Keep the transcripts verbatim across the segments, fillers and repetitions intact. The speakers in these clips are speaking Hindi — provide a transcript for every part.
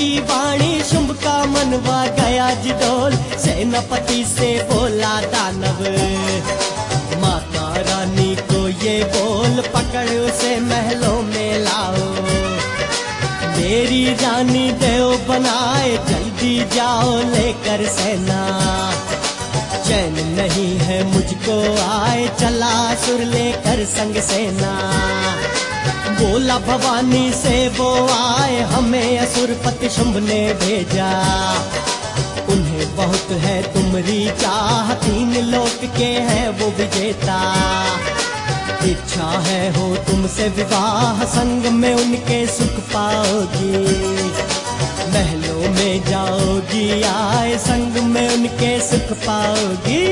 की वाणी शुंभ का मनवा गया जिडोल। सेनापति से बोला दानव, माता रानी को ये बोल पकड़ उसे महलों में लाओ। मेरी रानी देव बनाए, जल्दी जाओ लेकर सेना। चैन नहीं है मुझको आए, चला असुर लेकर संग सेना। बोला भवानी से वो आए, हमें असुरपति शुंभ ने भेजा। उन्हें बहुत है तुमरी चाह, तीन लोक के हैं वो विजेता। इच्छा है हो तुमसे विवाह, संग में उनके सुख पाओगी। महलों में जाओगी आए, संग में उनके सुख पाओगी।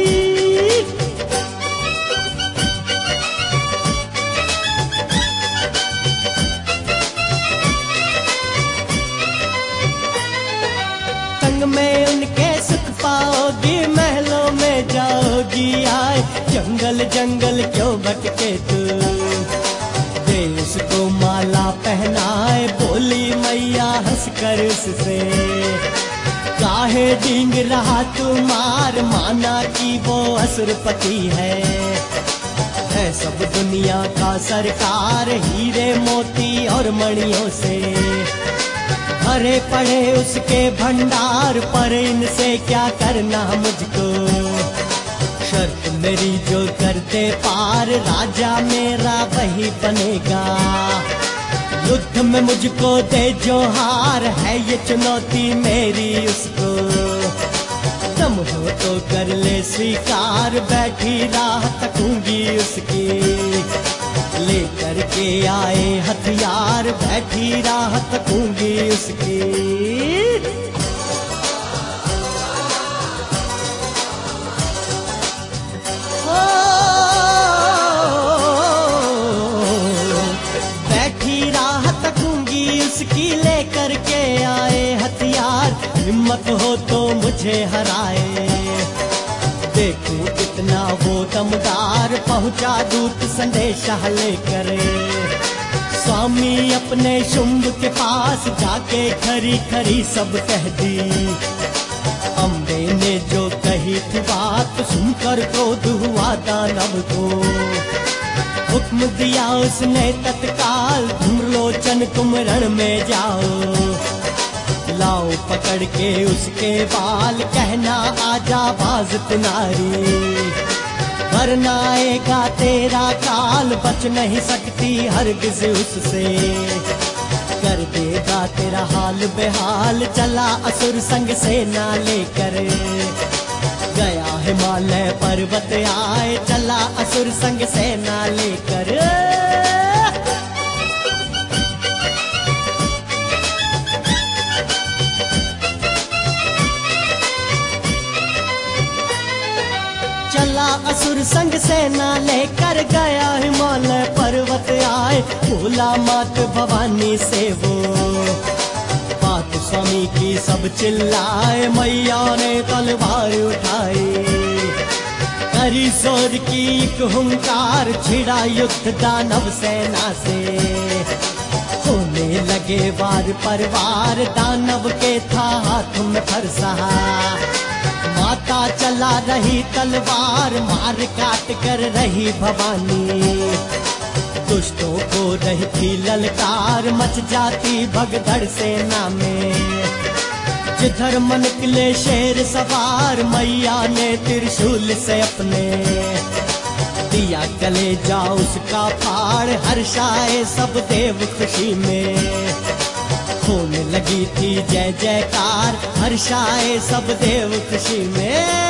संग में उनके सुख पाओगी, महलों में जाओगी आए। जंगल जंगल क्यों भटके तू, दे उसको माला पहनाए। बोली मैया हंसकर उससे, काहे डींग रहा तू मार। माना कि वो असुरपति है, है सब दुनिया का सरकार। हीरे मोती और मणियों से भरे पड़े उसके भंडार। पर इनसे क्या करना मुझको, शर्त मेरी जो करते पार। राजा मेरा वही बनेगा, युद्ध में मुझको दे जो हार। है ये चुनौती मेरी उसको, दम हो तो कर ले स्वीकार। बैठी राह तकूंगी उसकी, लेकर के आए हथियार। बैठी राह तकूंगी उसकी। उसकी लेकर के आए हथियार। हिम्मत हो तो मुझे हराए, देखूं कितना वो दमदार। पहुंचा दूत संदेशा लेकर, स्वामी अपने शुंभ के पास। जाके खरी खरी सब कह दी, अम्बे ने जो कही थी बात। सुनकर क्रोध हुआ दानव को, हुक्म दिया उसने तत्काल। धूम्रलोचन तुम रण में जाओ, लाओ पकड़ के उसके बाल। कहना आजा बाज नारी, वरना आएगा तेरा काल। बच नहीं सकती हरगिज उससे, कर देगा तेरा हाल बेहाल। चला असुर संग सेना लेकर, गया हिमालय पर्वत आए। चला असुर संग सेना लेकर, चला असुर संग सेना लेकर। गया हिमालय पर्वत आए। बोला मात भवानी से वो, बात स्वामी की सब चिल्लाए। मैया ने तलवार उठाई, करी जोर की एक हुंकार। छिड़ा युद्ध दानव सेना से, होने लगे वार पर वार। दानव के था हाथ में फरसा, माता चला रही तलवार। मार काट कर रही भवानी, दुष्टों को रही थी ललकार। मच जाती भगदड़ सेना में, जिधर मन निकले शेर सवार। मैया ने त्रिशूल से अपने, दिया गले जा उसका फाड़। हर्षाए सब देव खुशी में, होने लगी थी जय जयकार। हर्षाए सब देव खुशी में।